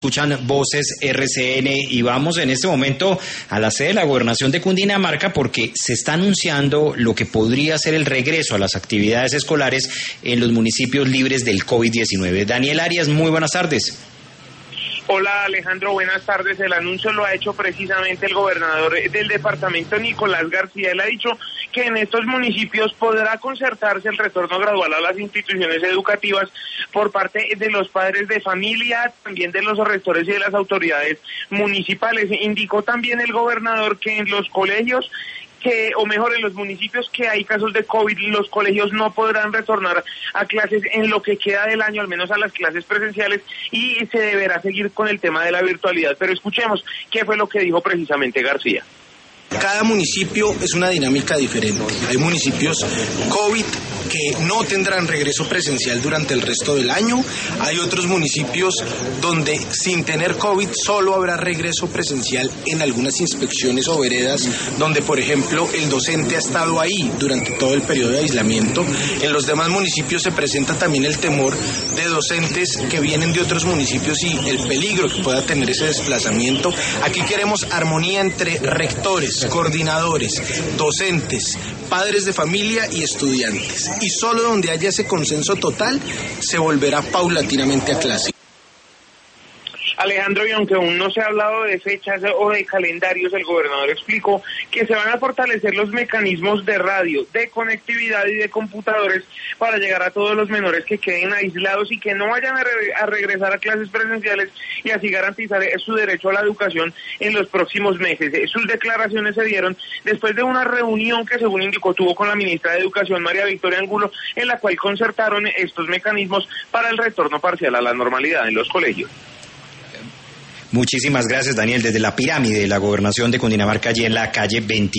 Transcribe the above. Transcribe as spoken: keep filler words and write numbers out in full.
Escuchan Voces R C N y vamos en este momento a la sede de la Gobernación de Cundinamarca porque se está anunciando lo que podría ser el regreso a las actividades escolares en los municipios libres del COVID diecinueve. Daniel Arias, muy buenas tardes. Hola Alejandro, buenas tardes. El anuncio lo ha hecho precisamente el gobernador del departamento, Nicolás García. Él ha dicho que en estos municipios podrá concertarse el retorno gradual a las instituciones educativas por parte de los padres de familia, también de los rectores y de las autoridades municipales. Indicó también el gobernador que en los colegios que, o mejor, en los municipios que hay casos de COVID, los colegios no podrán retornar a clases en lo que queda del año, al menos a las clases presenciales, y se deberá seguir con el tema de la virtualidad. Pero escuchemos qué fue lo que dijo precisamente García. Cada municipio es una dinámica diferente. Hay municipios COVID que no tendrán regreso presencial durante el resto del año. Hay otros municipios donde sin tener COVID solo habrá regreso presencial en algunas inspecciones o veredas donde, por ejemplo, el docente ha estado ahí durante todo el periodo de aislamiento. En los demás municipios se presenta también el temor de docentes que vienen de otros municipios y el peligro que pueda tener ese desplazamiento. Aquí queremos armonía entre rectores, coordinadores, docentes, padres de familia y estudiantes. Y solo donde haya ese consenso total se volverá paulatinamente a clase. Alejandro, y aunque aún no se ha hablado de fechas o de calendarios, el gobernador explicó que se van a fortalecer los mecanismos de radio, de conectividad y de computadores para llegar a todos los menores que queden aislados y que no vayan a, re- a regresar a clases presenciales y así garantizar su derecho a la educación en los próximos meses. Sus declaraciones se dieron después de una reunión que, según indicó, tuvo con la ministra de Educación, María Victoria Angulo, en la cual concertaron estos mecanismos para el retorno parcial a la normalidad en los colegios. Muchísimas gracias, Daniel, desde la pirámide de la Gobernación de Cundinamarca, allí en la calle veinte.